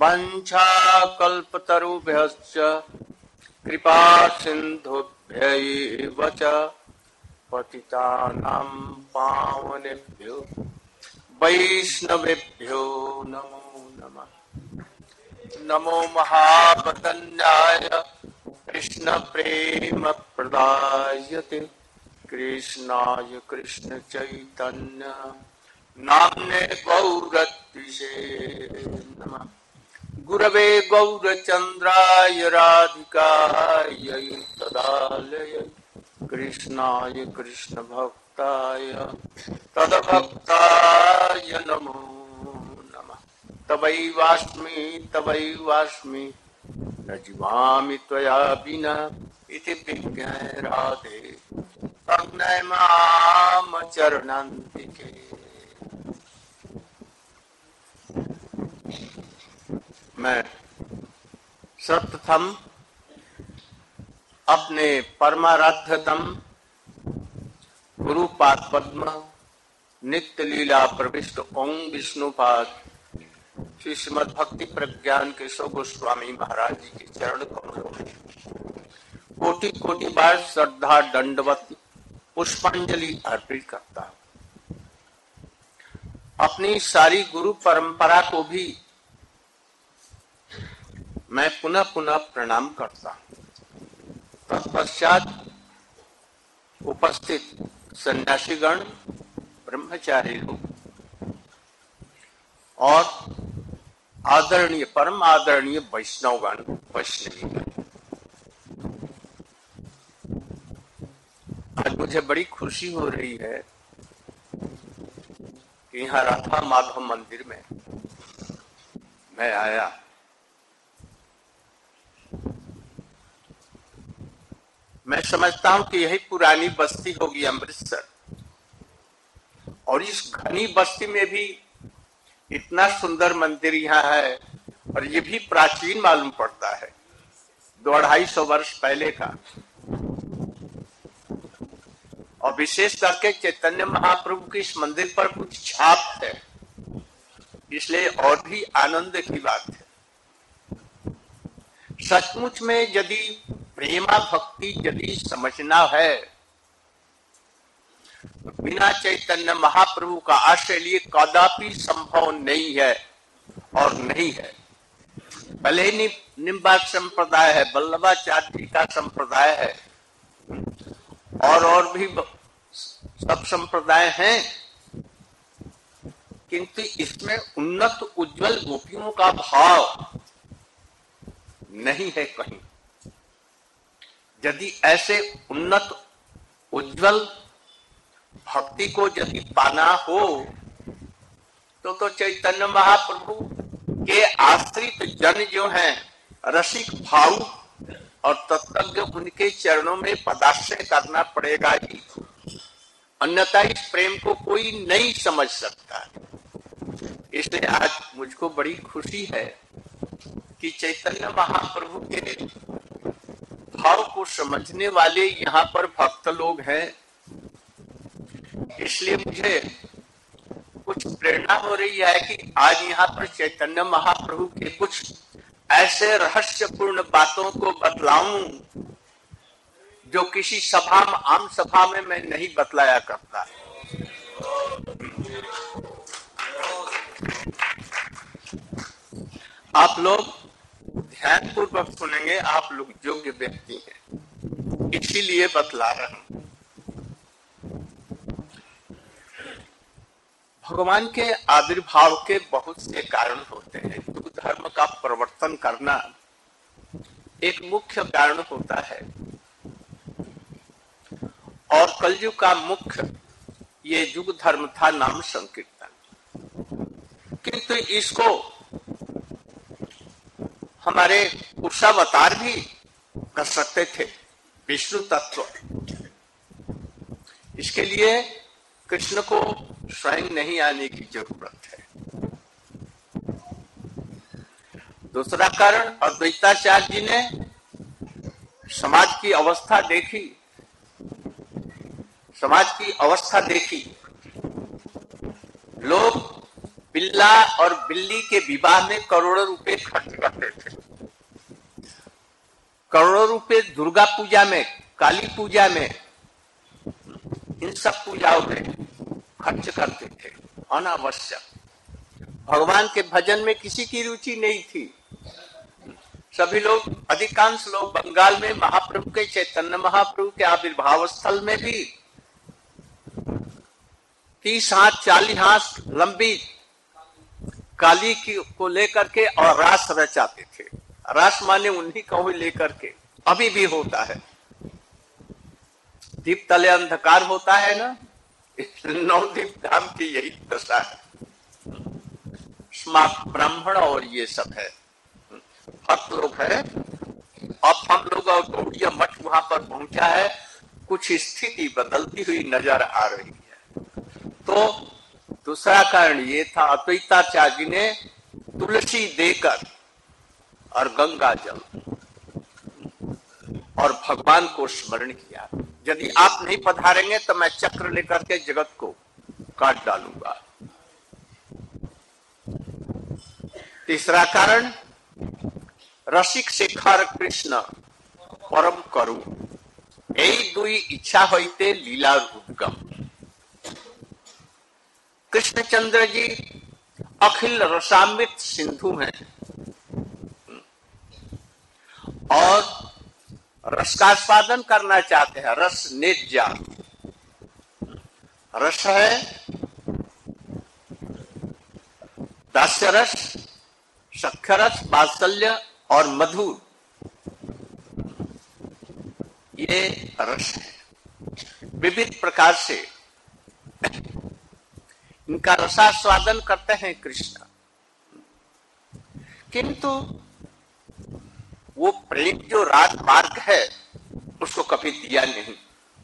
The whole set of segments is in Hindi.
वंशाकल्पतरुभ्यश्च कृपा सिन्धुभ्यैव च पतितानां पावनेभ्यो वैष्णवेभ्यो नमो नमः। नमो महावदन्याय कृष्ण प्रेम प्रदायते कृष्णाय कृष्ण चैतन्य नाम्ने गौरत्विषे नमः। गुरवे गौरचन्द्राय राधिकायै तदालयै कृष्णाय कृष्ण भक्ताय तदभक्ताय नमो नमः। तवैवास्मि न जीवामि त्वया विना इति विज्ञाय राधे तन्मय माम चरणान्तिके। मैं सर्वप्रथम अपने परमाराध्यतम गुरुपाद पद्म नित्य लीला प्रविष्ट ओम विष्णुपाद श्री श्रीमद भक्ति प्रज्ञान के सौ गोस्वामी महाराज जी के चरण कमलों में कोटि कोटि बार श्रद्धा दंडवत पुष्पांजलि अर्पित करता हूँ। अपनी सारी गुरु परंपरा को भी मैं पुनः पुनः प्रणाम करता हूँ। तत्पश्चात उपस्थित सन्यासीगण, ब्रह्मचारी लोग और आदरणीय परम आदरणीय वैष्णवगण, वैष्णवीगण, आज मुझे बड़ी खुशी हो रही है कि यहाँ राधा माधव मंदिर में मैं आया। मैं समझता हूं कि यही पुरानी बस्ती होगी अमृतसर, और इस घनी बस्ती में भी इतना सुंदर मंदिर यहाँ है, और ये भी प्राचीन मालूम पड़ता है, 250 वर्ष पहले का। और विशेष करके चैतन्य महाप्रभु के इस मंदिर पर कुछ छाप है, इसलिए और भी आनंद की बात है। सचमुच में यदि प्रेमा भक्ति यदि समझना है तो बिना चैतन्य महाप्रभु का आश्रय लिए कदापि संभव नहीं है और नहीं है। भले ही निम्बार्क संप्रदाय है, वल्लभाचार्य का संप्रदाय है, और भी सब संप्रदाय हैं, किंतु इसमें उन्नत उज्जवल गोपियों का भाव नहीं है कहीं। यदि ऐसे उन्नत उज्जवल भक्ति को यदि पाना हो तो चैतन्य महाप्रभु के आश्रित जन जो हैं, रसिक भाव और तत्वज्ञ, उनके चरणों में पदाश्रय करना पड़ेगा ही, अन्यथा इस प्रेम को कोई नहीं समझ सकता। इसलिए आज मुझको बड़ी खुशी है कि चैतन्य महाप्रभु के भाव को समझने वाले यहाँ पर भक्त लोग हैं। इसलिए मुझे कुछ प्रेरणा हो रही है कि आज यहाँ पर चैतन्य महाप्रभु के कुछ ऐसे रहस्यपूर्ण बातों को बतलाऊं जो किसी सभा में, आम सभा में मैं नहीं बतलाया करता। आप लोग ध्यान पूर्वक सुनेंगे, आप लोग योग्य व्यक्ति हैं, इसीलिए बतला रहा हूं। भगवान के आविर्भाव के बहुत से कारण होते हैं। हिंदू धर्म का प्रवर्तन करना एक मुख्य कारण होता है, और कलयुग का मुख्य ये युग धर्म था, नाम संकीर्तन। किंतु इसको हमारे उषावतार भी कर सकते थे, विष्णु तत्व। इसके लिए कृष्ण को स्वयं नहीं आने की जरूरत है। दूसरा कारण, अद्वैताचार्य जी ने समाज की अवस्था देखी, लोग बिल्ला और बिल्ली के विवाह में करोड़ों रुपए खर्च करते थे। करोड़ों रुपए दुर्गा पूजा में, काली पूजा में, इन सब पूजाओं में खर्च करते थे अनावश्यक। भगवान के भजन में किसी की रुचि नहीं थी। सभी लोग, अधिकांश लोग बंगाल में महाप्रभु के, चैतन्य महाप्रभु के आविर्भाव स्थल में भी 30 हाथ 40 हाथ लंबी काली की को लेकर के और रास रचाते थे। रास माने उन्हीं को लेकर के, अभी भी होता है। दीप तले अंधकार होता है ना, नवदीप धाम की यही दशा है। स्मार्ट ब्राह्मण और ये सब है, भक्त लोग है। अब हम लोग और गौड़िया मठ वहां पर पहुंचा है, कुछ स्थिति बदलती हुई नजर आ रही है। तो दूसरा कारण ये था, अद्वैताचार्य जी ने तुलसी देकर और गंगा जल और भगवान को स्मरण किया। यदि आप नहीं पधारेंगे तो मैं चक्र लेकर के जगत को काट डालूंगा। तीसरा कारण, रसिक शेखर कृष्ण परम करु, यही दुई इच्छा होते लीला उद्गम। कृष्णचंद्र जी अखिल रसामृत सिंधु हैं और रस का आस्वादन करना चाहते हैं। रस नेज्या, रस है दास्य रस, सख्य रस, वात्सल्य और मधुर, ये रस है। विविध प्रकार से इनका रसास्वादन करते हैं कृष्ण, किंतु वो प्रेम जो राजमार्ग है उसको कभी दिया नहीं।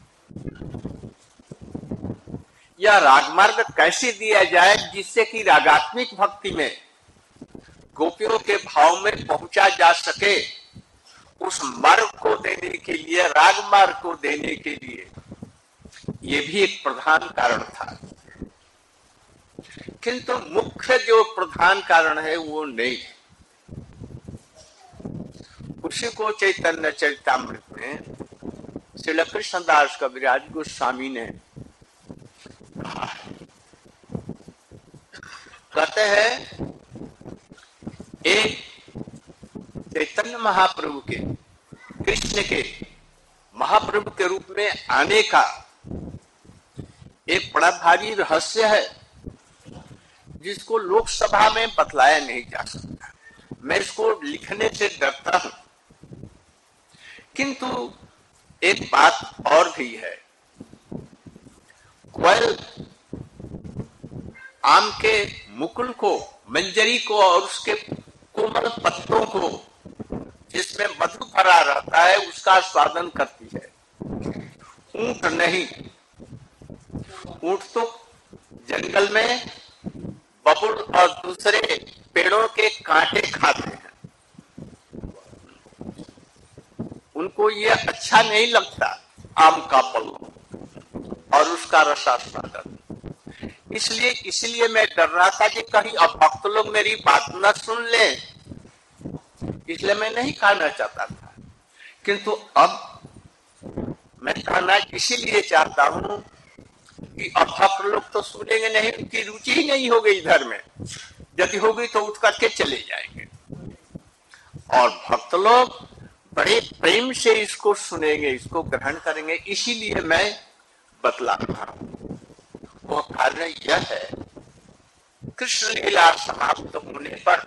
यह राजमार्ग कैसे दिया जाए जिससे कि रागात्मिक भक्ति में गोपियों के भाव में पहुंचा जा सके, उस मार्ग को देने के लिए, रागमार्ग को देने के लिए, ये भी एक प्रधान कारण था। किंतु मुख्य जो प्रधान कारण है वो नहीं। उसी को चैतन्य चरितामृत में श्री कृष्णदास कविराज गोस्वामी ने कहा है। कहते हैं, एक चैतन्य महाप्रभु के, कृष्ण के महाप्रभु के रूप में आने का एक बड़ा भारी रहस्य है जिसको लोकसभा में बतलाया नहीं जा सकता। मैं इसको लिखने से डरता हूं, किंतु एक बात और भी है। कोयल आम के मुकुल को, मंजरी को और उसके कोमल पत्तों को, जिसमें मधु भरा रहता है, उसका स्वादन करती है। ऊंट नहीं। ऊंट तो जंगल में बबुल और दूसरे पेड़ों के कांटे खाते हैं, उनको ये अच्छा नहीं लगता आम का पल्लव और उसका रसास्वादन। इसलिए मैं डर रहा था कि कहीं अभक्त लोग मेरी बात न सुन ले, इसलिए मैं नहीं खाना चाहता था। किंतु अब मैं खाना इसीलिए चाहता हूं कि अभक्त लोग तो सुनेंगे नहीं, उनकी रुचि ही नहीं होगी इधर में। यदि होगी तो उठ करके चले जाएंगे, और भक्त लोग बड़े प्रेम से इसको सुनेंगे, इसको ग्रहण करेंगे। इसीलिए मैं बतला रहा हूं। वह कारण यह है, कृष्ण लीला समाप्त होने पर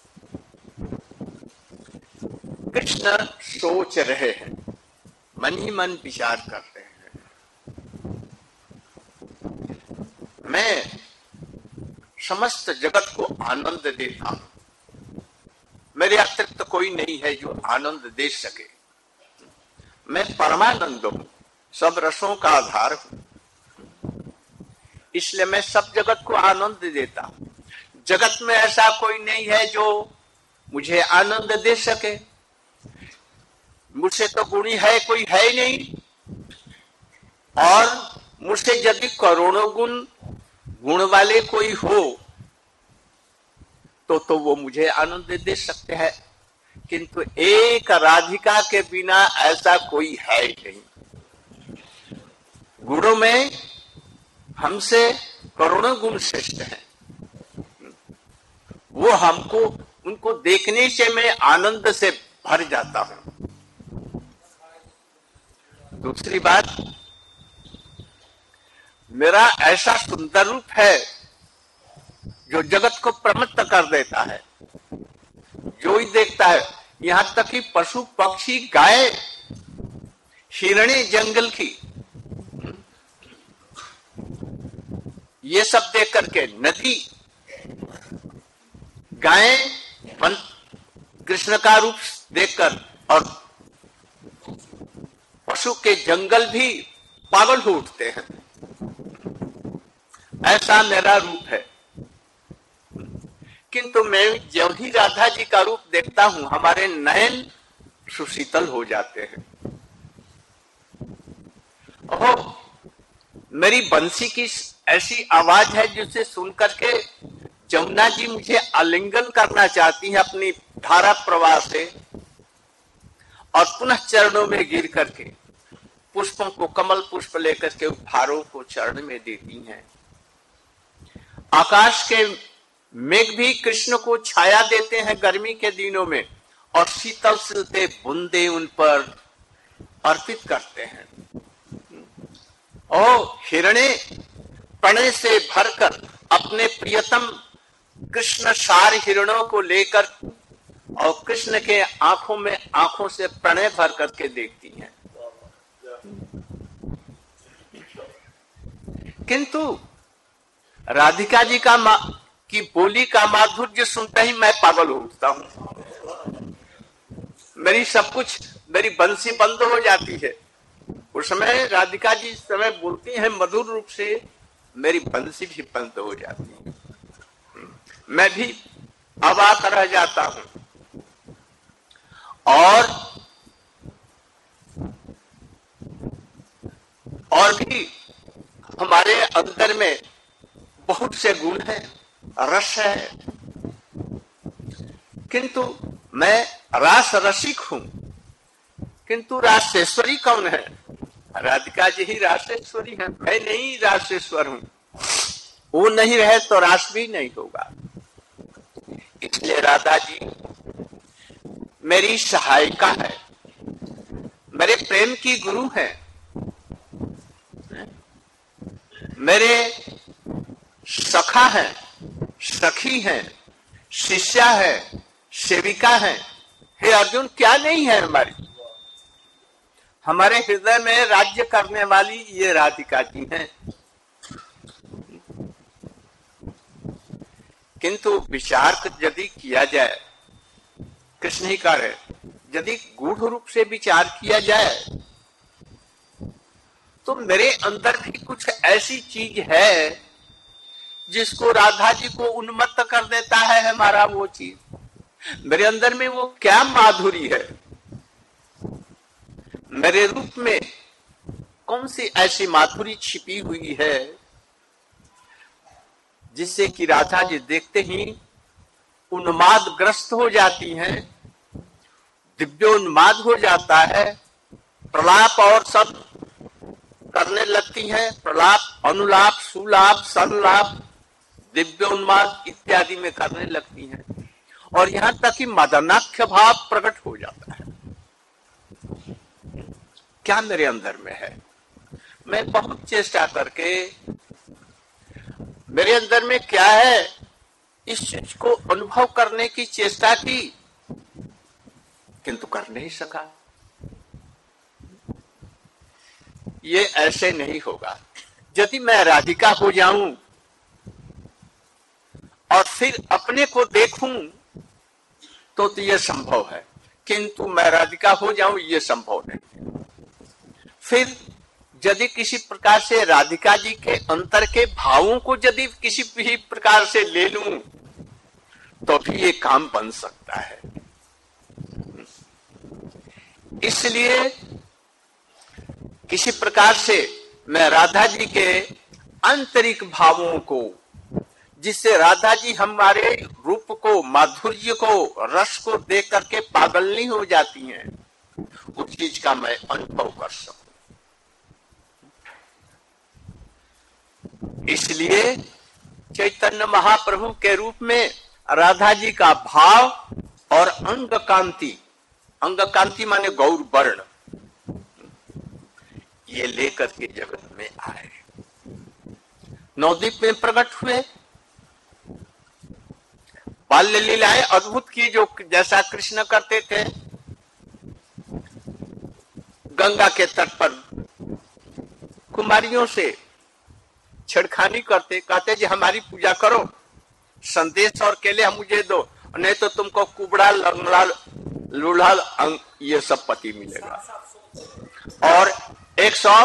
कृष्ण सोच रहे हैं, मन ही मन विचार कर रहे हैं, मैं समस्त जगत को आनंद देता हूं, मेरे अतिरिक्त तो कोई नहीं है जो आनंद दे सके। मैं परमानंद हूं, सब रसों का आधार हूं, इसलिए मैं सब जगत को आनंद देता हूं। जगत में ऐसा कोई नहीं है जो मुझे आनंद दे सके। मुझसे तो गुणी है कोई है ही नहीं, और मुझसे यदि करोड़ों गुण वाले कोई हो तो वो मुझे आनंद दे सकते हैं, किंतु एक राधिका के बिना ऐसा कोई है ही नहीं। गुणों में हमसे करोड़ों गुण श्रेष्ठ हैं। वो हमको, उनको देखने से मैं आनंद से भर जाता हूं। दूसरी बात, मेरा ऐसा सुंदर रूप है जो जगत को प्रमत्त कर देता है। जो ही देखता है, यहां तक कि पशु पक्षी, गाय, हिरणे जंगल की, ये सब देख करके, नदी, गाय, कृष्ण का रूप देखकर, और पशु के जंगल भी पागल हो उठते हैं। ऐसा मेरा रूप है। किंतु मैं जब ही राधा जी का रूप देखता हूं, हमारे नयन सुशीतल हो जाते हैं। ओह, मेरी बंसी की ऐसी आवाज है जिसे सुनकर के जमुना जी मुझे आलिंगन करना चाहती है अपनी धारा प्रवाह से, और पुनः चरणों में गिर करके पुष्पों को, कमल पुष्प लेकर के उपहारों को चरण में देती हैं। आकाश के मेघ भी कृष्ण को छाया देते हैं गर्मी के दिनों में, और शीतल सिलते बूंदे उन पर अर्पित करते हैं। ओ हिरणे प्रणय से भरकर अपने प्रियतम कृष्ण सार हिरणों को लेकर, और कृष्ण के आंखों में आंखों से प्रणय भर करके देखती हैं। किंतु राधिका जी की बोली का माधुर्य सुनते ही मैं पागल हो उठता हूं। मेरी सब कुछ, मेरी बंसी बंद हो जाती है। उस समय राधिका जी समय बोलती हैं मधुर रूप से, मेरी बंसी भी बंद हो जाती है। मैं भी अवाक रह जाता हूं। और भी हमारे अंदर में बहुत से गुण हैं, रस है, किंतु मैं रास रसिक हूं। किंतु रासेश्वरी कौन है? राधिका जी ही रासेश्वरी है, मैं नहीं रासेश्वर हूं। वो नहीं रहे तो रास भी नहीं होगा। इसलिए राधा जी मेरी सहायिका है, मेरे प्रेम की गुरु है, मेरे सखा है, सखी है, शिष्या है, सेविका है। हे अर्जुन, क्या नहीं है हमारी? हमारे हृदय में राज्य करने वाली ये राधिका जी हैं। किंतु विचार यदि किया जाए, कृष्ण ही कह रहे, यदि गूढ़ रूप से विचार किया जाए तो मेरे अंदर भी कुछ ऐसी चीज है जिसको राधा जी को उन्मत्त कर देता है। हमारा वो चीज, मेरे अंदर में वो क्या माधुरी है, मेरे रूप में कौन सी ऐसी माधुरी छिपी हुई है जिससे कि राधा जी देखते ही उन्मादग्रस्त हो जाती हैं, दिव्योन्माद हो जाता है, प्रलाप और सब करने लगती हैं। प्रलाप, अनुलाप, सुलाप, संलाप, दिव्योन्माद इत्यादि में करने लगती हैं, और यहां तक कि मदनाख्य भाव प्रकट हो जाता है। क्या मेरे अंदर में है? मैं बहुत चेष्टा करके मेरे अंदर में क्या है इस चीज को अनुभव करने की चेष्टा की, किंतु कर नहीं सका। ये ऐसे नहीं होगा। यदि मैं राधिका हो जाऊं और फिर अपने को देखूं तो ये संभव है, किंतु मैं राधिका हो जाऊं ये संभव नहीं। फिर यदि किसी प्रकार से राधिका जी के अंतर के भावों को यदि किसी भी प्रकार से ले लूं तो भी ये काम बन सकता है। इसलिए किसी प्रकार से मैं राधा जी के आंतरिक भावों को जिससे राधा जी हमारे रूप को, माधुर्य को, रस को देख करके पागल नहीं हो जाती हैं, उस चीज का मैं अनुभव कर सकूं। इसलिए चैतन्य महाप्रभु के रूप में राधा जी का भाव और अंग कांति माने गौर वर्ण, ये लेकर के जगत में आए, नवद्वीप में प्रकट हुए, बाल्य लीलाएं अद्भुत की, जो जैसा कृष्ण करते थे। गंगा के तट पर कुमारियों से छेड़खानी करते, कहते जी हमारी पूजा करो, संदेश और केले हम मुझे दो, नहीं तो तुमको कुबड़ा, लंगड़ा, लूढ़ा ये सब पति मिलेगा। और 100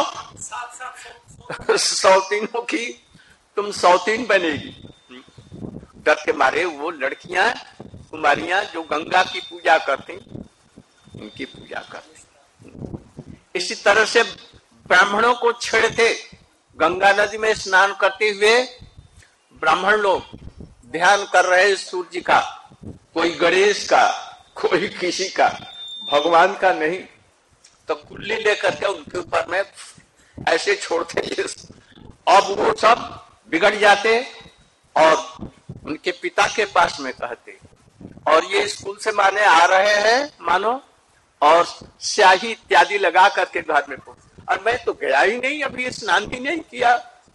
सौतीनों की तुम सौतीन बनेगी। डर के मारे वो लड़कियां, कुमारियां जो गंगा की पूजा करती, उनकी पूजा करती। इसी तरह से ब्राह्मणों को छेड़ते। गंगा नदी में स्नान करते हुए ब्राह्मण लोग ध्यान कर रहे सूर्य का, कोई गणेश का, कोई किसी का, भगवान का नहीं, तो कुल्ली लेकर के उनके ऊपर में ऐसे छोड़ते। अब वो सब बिगड़ जाते और उनके पिता के पास में कहते, और ये स्कूल से माने आ रहे हैं मानो, और स्याही इत्यादि लगा करके घर में पहुंच, और मैं तो गया ही नहीं, अभी स्नान भी नहीं किया।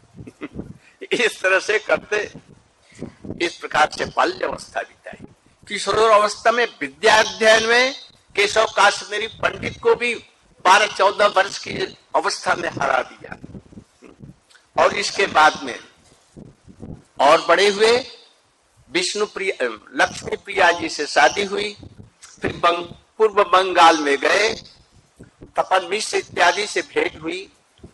इस तरह से करते, इस प्रकार से बाल्य अवस्था बिताई। किशोर अवस्था में विद्या अध्ययन में केशव काश्मीरी पंडित को भी 12-14 वर्ष की अवस्था में हरा दिया। और इसके बाद में और बड़े हुए, विष्णु प्रिया, लक्ष्मी प्रिया जी से शादी हुई, फिर पूर्व बंगाल में गए, तपन मिश्र इत्यादि से भेंट हुई,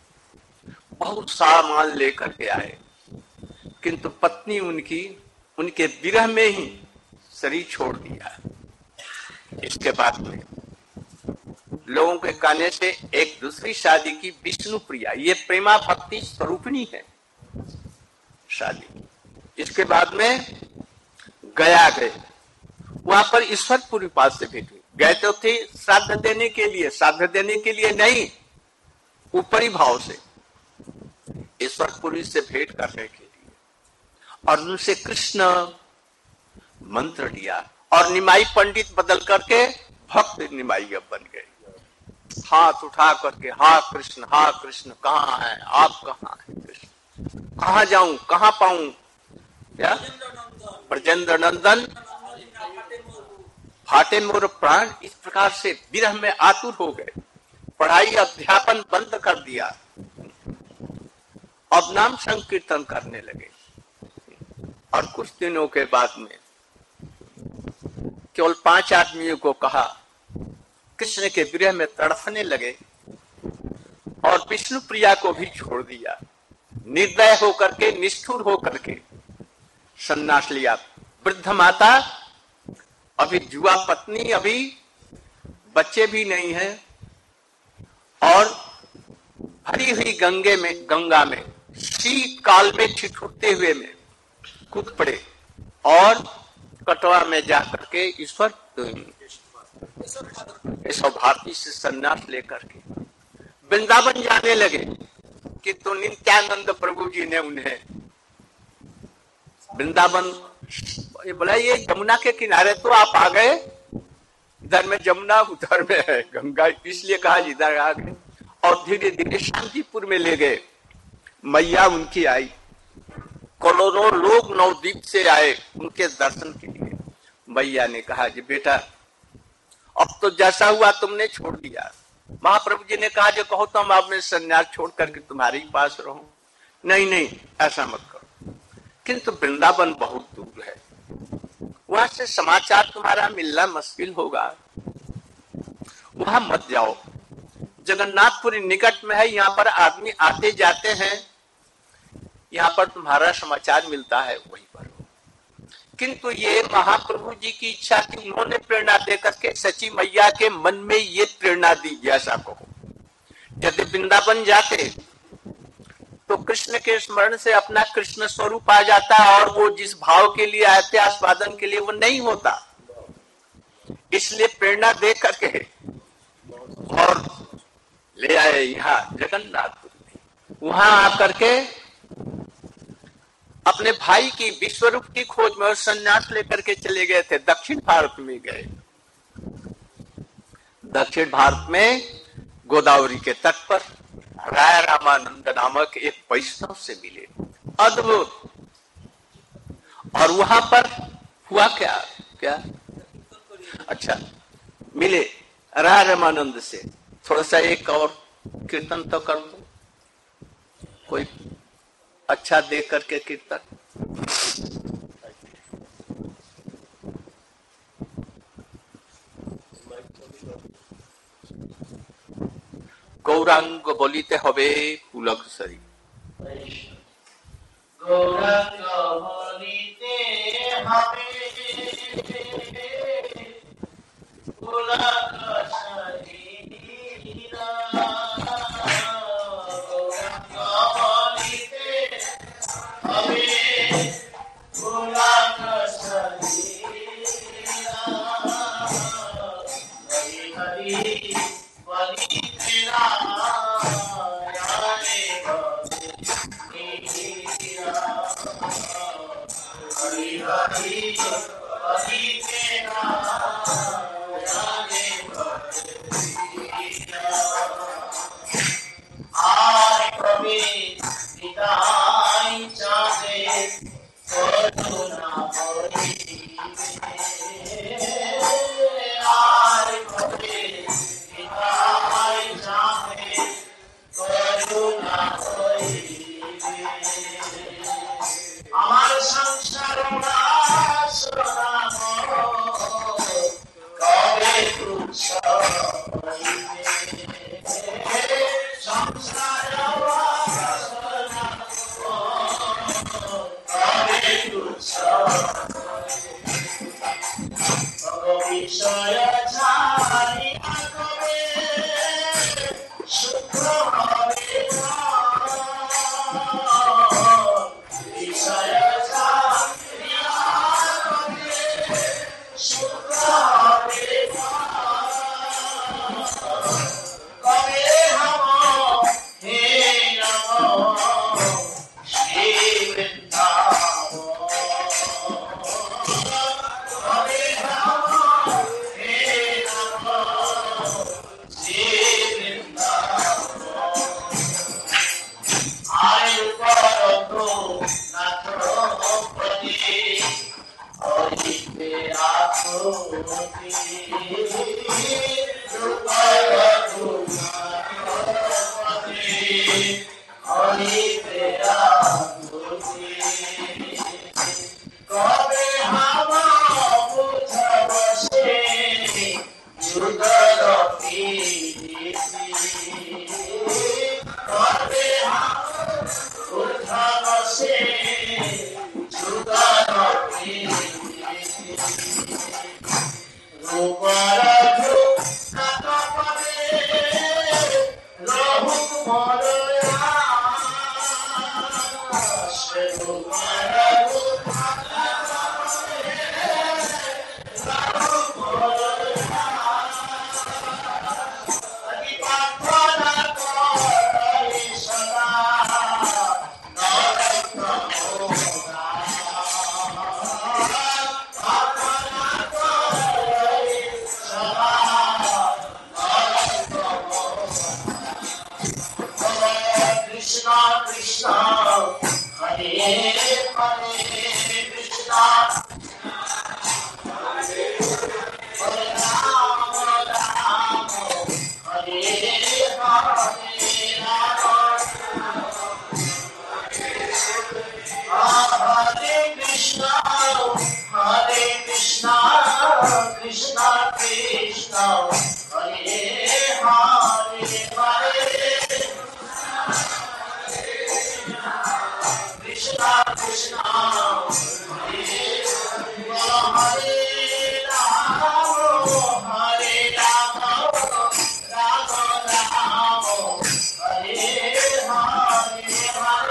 बहुत सामान लेकर के आए, किंतु पत्नी उनकी उनके विरह में ही शरीर छोड़ दिया। इसके बाद में लोगों के कहने से एक दूसरी शादी की, विष्णु प्रिया, ये प्रेमा भक्ति स्वरूपिणी है शादी। इसके बाद में गया गए, वहां पर ईश्वरपुरी पास से भेंट हुई। गए तो थे श्राद्ध देने के लिए, श्राद्ध देने के लिए नहीं, ऊपरी भाव से ईश्वरपुरी से भेंट करने के लिए, और उनसे कृष्ण मंत्र लिया, और निमाई पंडित बदल करके भक्त निमाई अब बन गए। हाथ उठा करके, हा कृष्ण कहाँ है आप, कहाँ है कृष्ण, कहाँ जाऊं, कहाँ पाऊं, क्या ब्रजेंद्र नंदन फाटे मोर प्राण। इस प्रकार से विरह में आतुर हो गए, पढ़ाई अध्यापन बंद कर दिया, अब नाम संकीर्तन करने लगे। और कुछ दिनों के बाद में केवल 5 आदमियों को कहा, कृष्ण के विरह में तड़फने लगे, और विष्णु प्रिया को भी छोड़ दिया। निर्दय होकर के, निष्ठुर होकर के सन्यास लिया। वृद्ध माता, अभी जुआ पत्नी, अभी बच्चे भी नहीं है, और भरी हुई गंगा में शीत काल में ठिठुरते हुए में कूद पड़े, और कटवा में जाकर के ईश्वर भारती से सन्यास लेकर के वृंदावन जाने लगे। किंतु नित्यानंद प्रभु जी ने उन्हें वृंदावन, बोला ये यमुना के किनारे तो आप आ गए, इधर में जमुना, उधर में है गंगा, इसलिए कहा इधर आ गए। और धीरे धीरे शांतिपुर में ले गए। मैया उनकी आई, करोड़ों लोग नवद्वीप से आए उनके दर्शन के लिए। मैया ने कहा जी बेटा, अब तो जैसा हुआ तुमने छोड़ दिया। महाप्रभु जी ने कहा जो कहो तो हम अब मैं संन्यास छोड़ करके तुम्हारे ही पास रहूं। नहीं, ऐसा मत करो, किंतु वृंदावन बहुत दूर है, वहां से समाचार तुम्हारा मिलना मुश्किल होगा, वहां मत जाओ। जगन्नाथपुरी निकट में है, यहाँ पर आदमी आते जाते हैं, यहाँ पर तुम्हारा समाचार मिलता है, वहीं पर। किंतु ये महाप्रभु जी की इच्छा थी, उन्होंने प्रेरणा देकर के सची मैया के मन में ये प्रेरणा दी, जैसा कहो। यदि वृंदावन जाते तो कृष्ण के स्मरण से अपना कृष्ण स्वरूप आ जाता है, और वो जिस भाव के लिए आए थे आस्वादन के लिए वो नहीं होता। इसलिए प्रेरणा दे करके और ले आए यहाँ जगन्नाथपुरी। वहां आकर के अपने भाई की विश्वरूप की खोज में संन्यास लेकर के चले गए थे। दक्षिण भारत में गए। दक्षिण भारत में गोदावरी के तट पर राय रामानंद नामक एक वैष्णव से मिले। अद्भुत। और वहां पर हुआ क्या क्या अच्छा, मिले राय रामानंद से। थोड़ा सा एक और कीर्तन तो कर दो, कोई अच्छा दे करके कीर्तन। गौरांग বলিতে হবে পুলক সরি। গৌরাঙ্গ বলিতে হবে পুলক সরি। গৌরাঙ্গ বলিতে হবে পুলক সরি। হরি হরি বলিতে রায়ারে হরি হরি বলিতে রায়ারে আর কবি নিতাই চাঁদে করুণা করিবে। আর কবি নিতাই চাঁদে করুণা করিবে। আমার সংসার বাসনা কবে তুচ্ছ হইবে। সংসার বাসনা কবে তুচ্ছ বিষয় ছাড়িয়া কবে সুখ হবে না। বিষয় ছাড়িয়া কবে সুখ হবে না। কবে হব হে নম শ্রী বৃন্দাবন। কবে হব হে নম শ্রী বৃন্দাবন। আয়ু করতো নাথ পতি হরিতে আকুতি। হরিতে আকুতি। কবে হাওয়া বুঝব সে যুগল প্রীতি। কবে হাওয়া বুঝব সে যুগল প্রীতি। রূপর ধূপ পরে রহু মরয়াস। রূপর ধূপ রহু মরয়াস। প্রার্থনা করি সদা নরত্ন মোরা। প্রার্থনা করি সদা নরত্ন মোরা। কৃষ্ণ কৃষ্ণ হরে হরে কৃষ্ণ হরে রাম রাম হরে হরে রাম। হরে কৃষ্ণ কৃষ্ণ কৃষ্ণ হরে হরে হরে কৃষ্ণ কৃষ্ণ হরে হরে রাম হরে রাম রাম রাম হরে হরে হরে।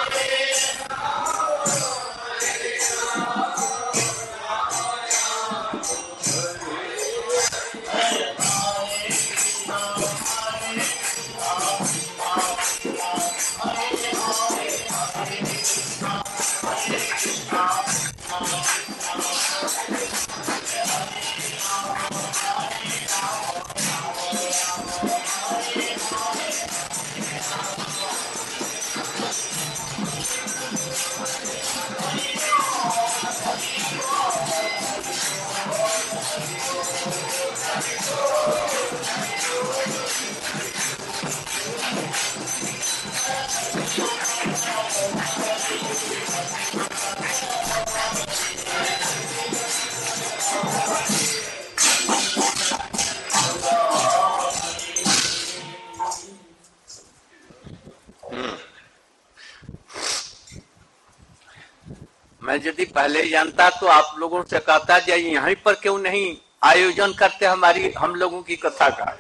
मैं यदि पहले ही जानता तो आप लोगों से कहता जाए यहीं पर क्यों नहीं आयोजन करते हम लोगों की कथा का।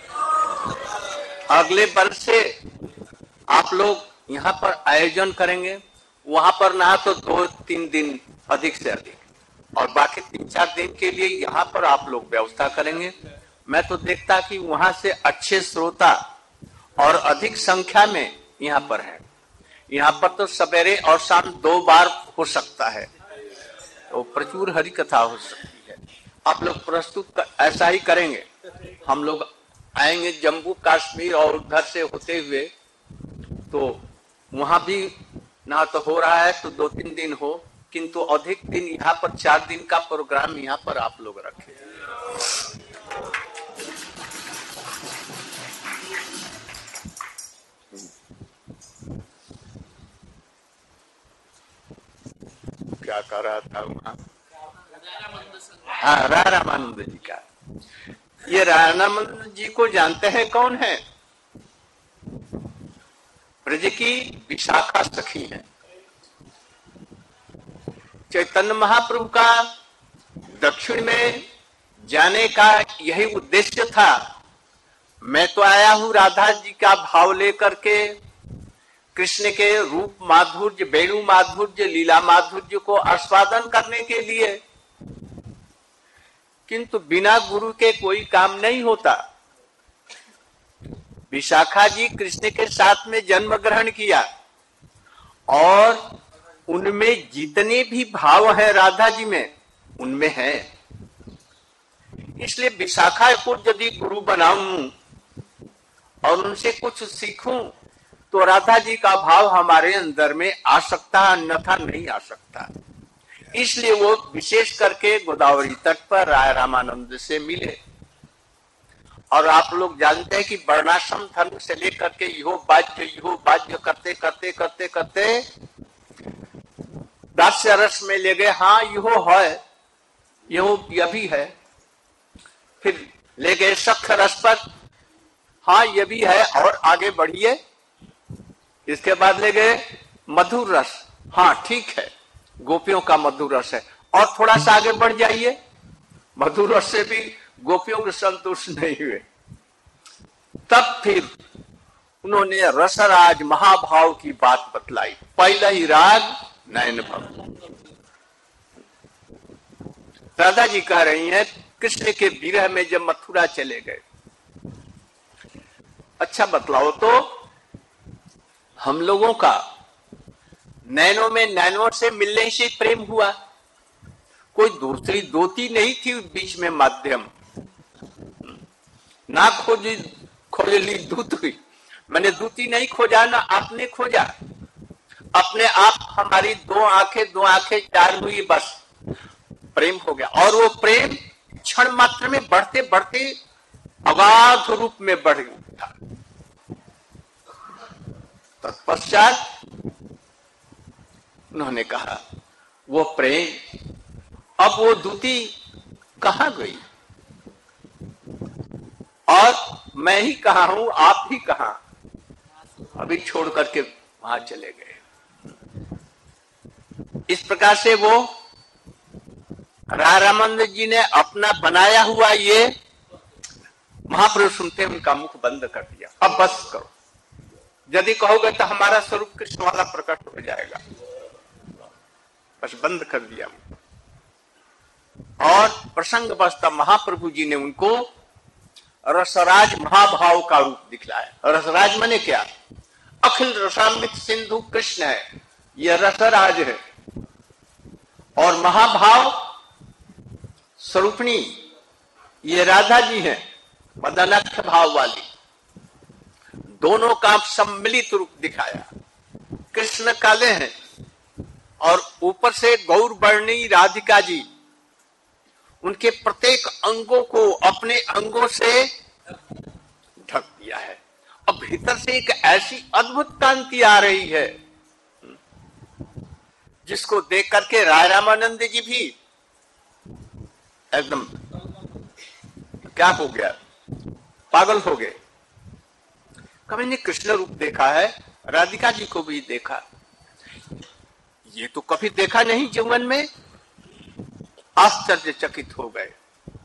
अगले वर्ष से आप लोग यहाँ पर आयोजन करेंगे, वहां पर ना तो 2-3 दिन अधिक से अधिक, और बाकी 3-4 दिन के लिए यहाँ पर आप लोग व्यवस्था करेंगे। मैं तो देखता कि वहां से अच्छे श्रोता और अधिक संख्या में यहाँ पर है। यहाँ पर तो सवेरे और शाम 2 बार हो सकता है, तो प्रचुर हरि कथा हो सकती है। आप लोग प्रस्तुत ऐसा ही करेंगे। हम लोग आएंगे जम्मू कश्मीर और उधर से होते हुए, तो वहां भी ना तो हो रहा है तो 2-3 दिन हो, किंतु अधिक दिन यहाँ पर 4 दिन का प्रोग्राम यहाँ पर आप लोग रखें। क्या कर रहा था वहां? हाँ, रामानंद जी का। ये रामानंद जी को जानते हैं कौन है? ब्रज की विशाखा सखी है। चैतन्य महाप्रभु का दक्षिण में जाने का यही उद्देश्य था। मैं तो आया हूं राधा जी का भाव लेकर के, कृष्ण के रूप माधुर्य, वेणु माधुर्य, लीला माधुर्य को आस्वादन करने के लिए, किंतु बिना गुरु के कोई काम नहीं होता। विशाखा जी कृष्ण के साथ में जन्म ग्रहण किया और उनमें जितने भी भाव है राधा जी में, उनमें है। इसलिए विशाखा को यदि गुरु बनाऊं और उनसे कुछ सीखूं तो राधा जी का भाव हमारे अंदर में आ सकता है, अन्यथा नहीं आ सकता। इसलिए वो विशेष करके गोदावरी तट पर राय रामानंद से मिले। और आप लोग जानते हैं कि वर्णाश्रम धर्म से लेकर के यो बाध्य करते करते करते करते दास्य रस में ले गए। हाँ यो है, यह भी है। फिर ले गए सख्त रस पर, हाँ ये भी है, और आगे बढ़िए। इसके बाद ले गए मधुर रस, हाँ ठीक है, गोपियों का मधुर रस है, और थोड़ा सा आगे बढ़ जाइए, मधुर रस से भी गोपियों को संतुष्ट नहीं हुए। तब फिर उन्होंने रसराज महाभाव की बात बतलाई। पहला ही राग नयन भव। राधा जी कह रही हैं कृष्ण के विरह में जब मथुरा चले गए। अच्छा बतलाओ तो, हम लोगों का नैनों में नैनों से मिलने से प्रेम हुआ, कोई दूसरी दोती नहीं थी बीच में माध्यम। ना खोजली दूत हुई, मैंने दूती नहीं खोजा, ना आपने खोजा, अपने आप हमारी दो आंखें चार हुई, बस प्रेम हो गया। और वो प्रेम क्षण मात्र में बढ़ते बढ़ते अगाध रूप में बढ़ उठा। तत्पश्चात उन्होंने कहा वो प्रेम, अब वो दूती कहां गई, और मैं ही कहा हूं, आप ही कहां, अभी छोड़ करके वहां चले गए। इस प्रकार से वो रामानंद जी ने अपना बनाया हुआ ये महाप्रभु सुनते उनका मुख बंद कर दिया। अब बस करो, यदि कहोगे तो हमारा स्वरूप कृष्ण वाला प्रकट हो जाएगा। बस बंद कर दिया। और प्रसंग बसता महाप्रभु जी ने उनको रसराज महाभाव का रूप दिखलाया। रसराज माने क्या? अखिल रसामृत सिंधु कृष्ण है, यह रसराज है। और महाभाव स्वरूपणी ये राधा जी हैं, मदनस्थ भाव वाली। दोनों का सम्मिलित रूप दिखाया। कृष्ण काले हैं और ऊपर से गौर वर्णी राधिका जी उनके प्रत्येक अंगों को अपने अंगों से ढक दिया है और भीतर से एक ऐसी अद्भुत कांति आ रही है जिसको देख करके राय रामानंद जी भी एकदम क्या हो गया, पागल हो गए। कभी ने कृष्ण रूप देखा है, राधिका जी को भी देखा, ये तो कभी देखा नहीं जीवन में, आश्चर्यचकित हो गए।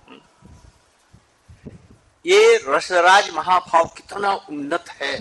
ये रसराज महाभाव कितना उन्नत है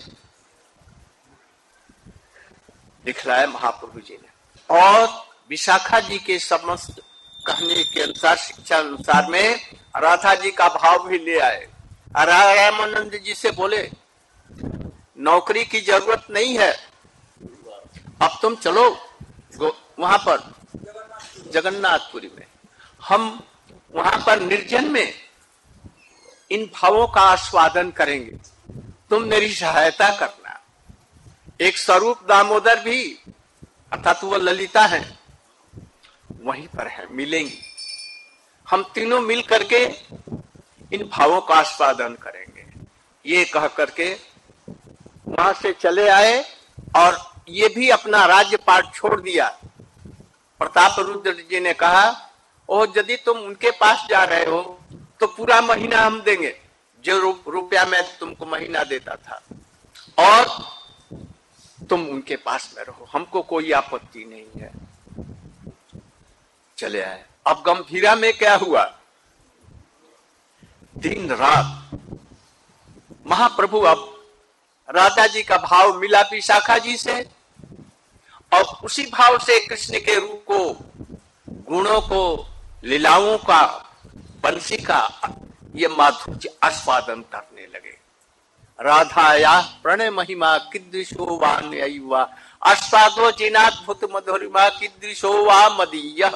दिखलाया महाप्रभु जी ने। और विशाखा जी के समस्त कहने के अनुसार, शिक्षा अनुसार में राधा जी का भाव भी ले आए। रामानंद जी से बोले नौकरी की जरूरत नहीं है, अब तुम चलो वहां पर जगन्नाथपुरी में, हम वहां पर निर्जन में इन भावों का आस्वादन करेंगे, तुम मेरी सहायता करना। एक स्वरूप दामोदर भी अर्थात वो ललिता है, वहीं पर है, मिलेंगी। हम तीनों मिल करके इन भावों का आस्वादन करेंगे। ये कह करके वहां से चले आए और ये भी अपना राज्यपाट छोड़ दिया। प्रताप रुद्र जी ने कहा, ओ यदि तुम उनके पास जा रहे हो तो पूरा महीना हम देंगे, जो रुपया मैं तुमको महीना देता था, और तुम उनके पास में रहो, हमको कोई आपत्ति नहीं है। चले आए। अब गंभीरा में क्या हुआ, दिन रात महाप्रभु, अब राधा जी का भाव मिला विशाखा जी से और उसी भाव से कृष्ण के रूप को, गुणों को, लीलाओं का, बंसी का ये माधुर्य आस्वादन करने लगे। राधाया प्रणय महिमा कीदृशो वा न्यय्वा आस्वादो जिनाद्भुत मधुरिमा कीदृशो वा मदीय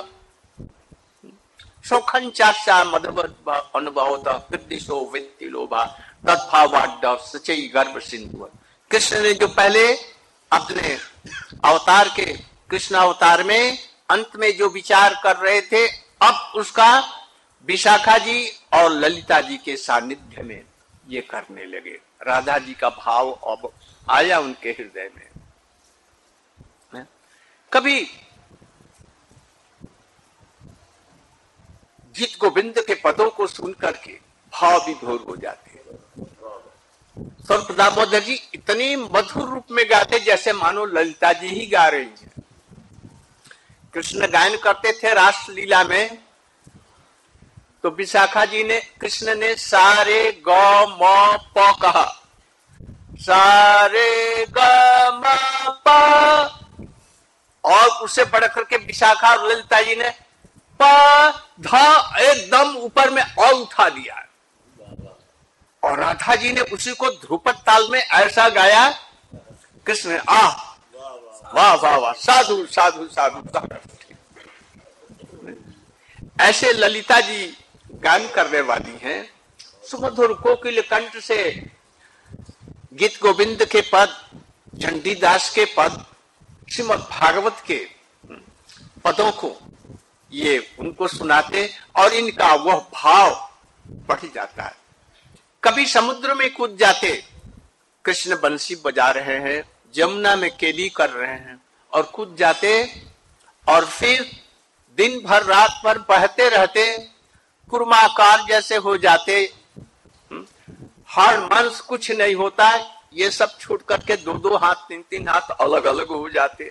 सौखंचाशा मधुर अनुभवत कीदृशो वित्तिलोभा तद्भावाड्ड सचई गर्भ सिंधु। कृष्ण ने जो पहले अपने अवतार के, कृष्ण अवतार में अंत में जो विचार कर रहे थे, अब उसका विशाखा जी और ललिता जी के सानिध्य में ये करने लगे। राधा जी का भाव अब आया उनके हृदय में। कभी गीत गोविंद के पदों को सुनकर के भाव विभोर हो जाते हैं। स्वरूप दामोदर जी इतनी मधुर रूप में गाते जैसे मानो ललिता जी ही गा रही हैं। कृष्ण गायन करते थे रास लीला में, तो विशाखा जी ने, कृष्ण ने सारे ग म प कहा, सारे ग म प, और उससे बढ़ करके विशाखा और ललिता जी ने प ध एकदम ऊपर में और उठा दिया, और राधा जी ने उसी को ध्रुपद ताल में ऐसा गाया। कृष्ण ने वाह वाह वाह, साधु साधु साधु। ऐसे ललिता जी गान करने वाली हैं। सुमधुर कोकिल कंठ से गीत गोविंद के पद, चंडीदास के पद, श्रीमद् भागवत के पदों को ये उनको सुनाते और इनका वह भाव बढ़ जाता है। कभी समुद्र में कूद जाते, कृष्ण बंसी बजा रहे हैं, जमुना में केली कर रहे हैं और कूद जाते, और फिर दिन भर रात भर बहते रहते, कुर्माकार जैसे हो जाते, हाड़ मांस कुछ नहीं होता, ये सब छूट करके दो दो हाथ, तीन तीन हाथ अलग अलग हो जाते।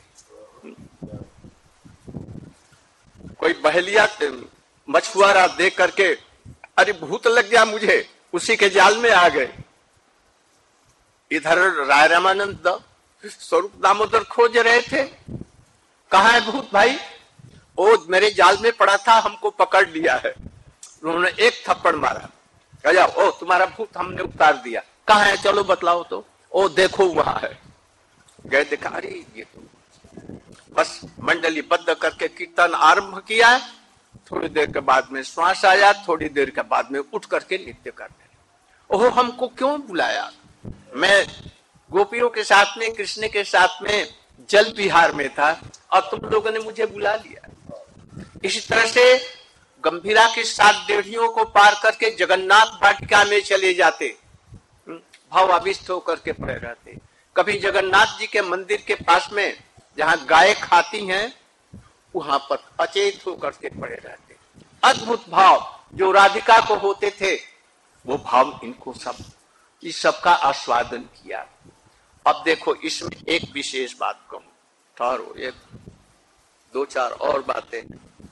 कोई बहेलिया मछुआरा देख करके, अरे भूत लग गया मुझे, उसी के जाल में आ गए। इधर राय रामानंद स्वरूप दामोदर खोज रहे थे, कहाँ है भूत भाई? ओ मेरे जाल में पड़ा था, हमको पकड़ लिया है। उन्होंने एक थप्पड़ मारा, कहा ओ तुम्हारा भूत हमने उतार दिया। कहाँ है, चलो बतलाओ तो। ओ देखो वहां है। गए, देखा, अरे ये तो बस मंडली बद्ध करके कीर्तन आरंभ किया, थोड़ी देर के बाद में श्वास आया, थोड़ी देर के बाद में उठ करके नृत्य करने। ओहो, हमको क्यों बुलाया? मैं गोपियों के साथ में, कृष्ण के साथ में जल विहार में था और तुम लोगों ने मुझे बुला लिया। इसी तरह से गंभीरा की 7 डेढ़ियों को पार करके जगन्नाथ वाटिका में चले जाते, भावाविष्ट होकर के पड़े रहते। कभी जगन्नाथ जी के मंदिर के पास में जहां गाय खाती हैं, वहां पर अचेत होकर के पड़े रहते। अद्भुत भाव जो राधिका को होते थे, वो भाव इनको सब, इस सबका आस्वादन किया। अब देखो, इसमें एक विशेष बात कहूं, ठहरो, एक 2-4 और बातें।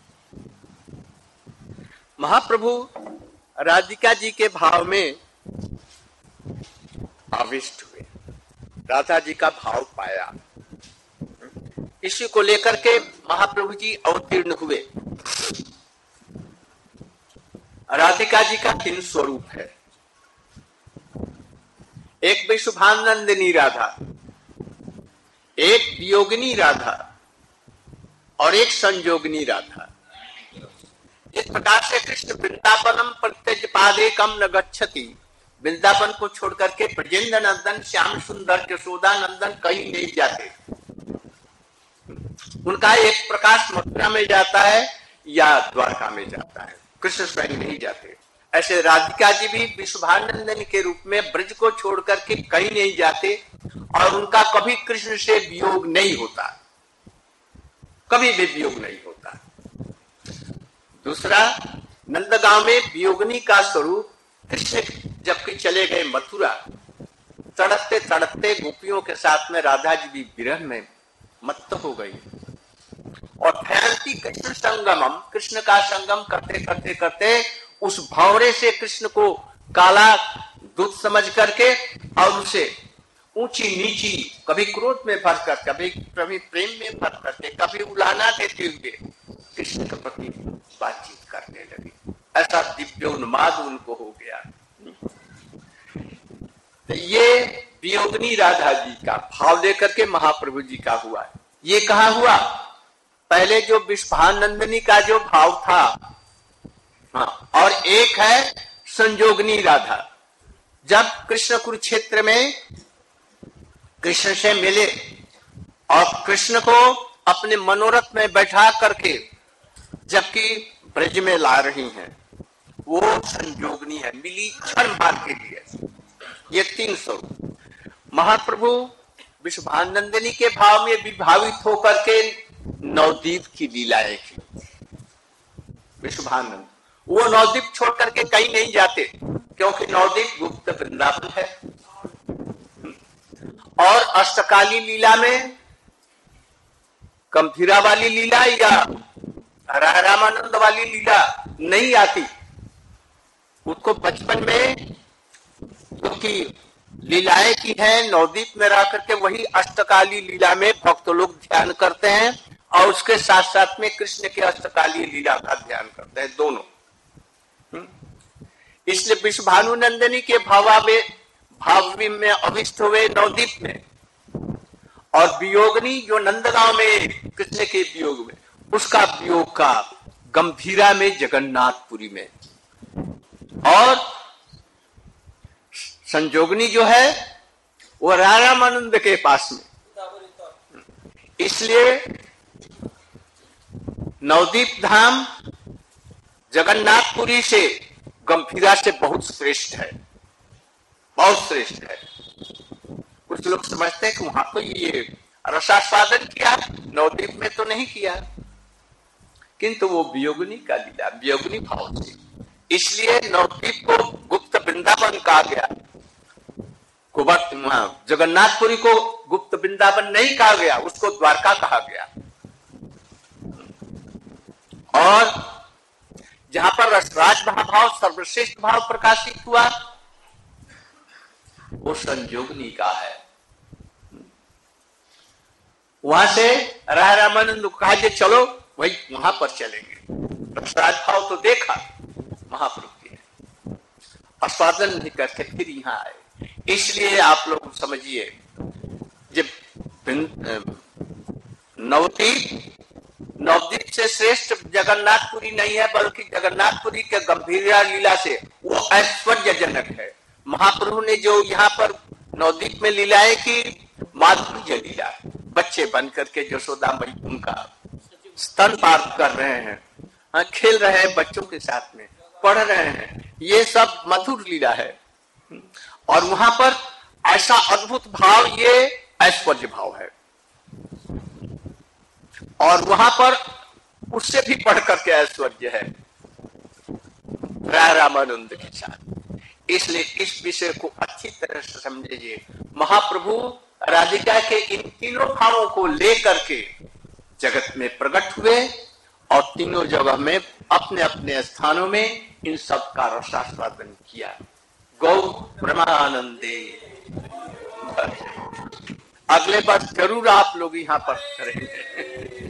महाप्रभु राधिका जी के भाव में आविष्ट हुए, राधा जी का भाव पाया। इसी को लेकर के महाप्रभु जी अवतीर्ण हुए। राधिका जी का 3 स्वरूप है, एक विशुभानंदिनी राधा, एक वियोगिनी राधा और एक संयोगिनी राधा। इस प्रकार से कृष्ण वृंदावनम प्रत्यज पादेकम न गच्छति, वृंदावन को छोड़ करके ब्रजेंद्र नंदन, श्याम सुंदर, यशोदा नंदन कहीं नहीं जाते। उनका एक प्रकाश मथुरा में जाता है या द्वारका में जाता है, कृष्ण स्वयं नहीं जाते। ऐसे राधिका जी भी विशुभानंदन के रूप में ब्रज को छोड़ करके कहीं नहीं जाते और उनका कभी कृष्ण से वियोग नहीं होता, कभी भी वियोग नहीं होता। दूसरा, नंदगांव में वियोगिनी का स्वरूप, कृष्ण जबकि चले गए मथुरा, तड़पते तड़पते गोपियों के साथ में राधा जी भी विरह में मत्त हो गई और भयंती कृष्ण संगमम, कृष्ण का संगम करते करते करते उस भंवरे से कृष्ण को काला दूध समझ करके और उसे ऊंची नीची, कभी क्रोध में भर कर, कभी प्रेम में भर करके, कभी उलाना देते हुए कृष्ण के प्रति बातचीत करने लगी। ऐसा दिव्योन्माद उनको हो गया। तो ये वियोगिनी राधा जी का भाव लेकर के महाप्रभु जी का हुआ। ये कहा हुआ, पहले जो विश्वानंदिनी का जो भाव था, हाँ, और एक है संयोगिनी राधा। जब कृष्ण कुरुक्षेत्र में कृष्ण से मिले और कृष्ण को अपने मनोरथ में बैठा करके जबकि ब्रज में ला रही हैं, वो संयोगिनी है, मिली क्षण भर के लिए। ये 3 स्वरूप महाप्रभु विश्वानंदिनी के भाव में विभावित होकर के नवदीप की लीलाएं की। विश्वानंद वो नवदीप छोड़ करके कहीं नहीं जाते, क्योंकि नवदीप गुप्त वृंदावन है। और अष्टकाली लीला में गंभीरा वाली लीला या रामानंद वाली लीला नहीं आती। उसको बचपन में क्योंकि लीलाएं की है, नवदीप में रह करके वही अष्टकाली लीला में भक्त लोग ध्यान करते हैं और उसके साथ साथ में कृष्ण के अष्टकाली लीला का ध्यान करते हैं, दोनों। इसलिए विश्वानुनंदिनी के भाव में अभिष्ट हुए नवदीप में, और वियोगिनी जो नंदगांव में कृष्ण के वियोग में, उसका वियोग का गंभीरा में, जगन्नाथपुरी में। और संयोगिनी जो है वो रामानंद के पास में। इसलिए नवदीप धाम जगन्नाथपुरी से, गंभीरा से बहुत श्रेष्ठ है, बहुत श्रेष्ठ है। कुछ लोग समझते हैं कि वहां तो ये रसास्वादन किया, नवदीप में तो नहीं किया, किंतु वो वियोगिनी का लीला, वियोगिनी भाव से। इसलिए नवदीप को गुप्त वृंदावन कहा गया। जगन्नाथपुरी को गुप्त वृंदावन नहीं कहा गया, उसको द्वारका कहा गया। और जहां पर रसराज महाभाव, सर्वश्रेष्ठ भाव प्रकाशित हुआ, वो संयोगिनी का है। वहां से रामानंद को कहा कि चलो वही वहां पर चलेंगे। रसराज भाव तो देखा महाप्रभु के, आस्वादन नहीं करके फिर यहां आए। इसलिए आप लोग समझिए, जब नवद्वीप से श्रेष्ठ जगन्नाथपुरी नहीं है, बल्कि जगन्नाथपुरी के गंभीरा लीला से वो ऐश्वर्यजनक है। महाप्रभु ने जो यहाँ पर नवद्वीप में लीलाएं की, माधुर्य लीला, बच्चे बन करके यशोदा मई उनका स्तनपान कर रहे हैं, खेल रहे हैं बच्चों के साथ में, पढ़ रहे हैं, ये सब मधुर लीला है। और वहां पर ऐसा अद्भुत भाव, ये ऐश्वर्य भाव है। और वहां पर उससे भी बढ़ करके ऐश्वर्य है रामानंद के साथ। इसलिए इस विषय को अच्छी तरह से समझिए। महाप्रभु राधिका के इन तीनों भावों को लेकर के जगत में प्रकट हुए और तीनों जगह में अपने अपने स्थानों में इन सब का रसास्वादन किया। गौ ब्रह्मानंदे। अगले बार जरूर आप लोग यहाँ पर करेंगे।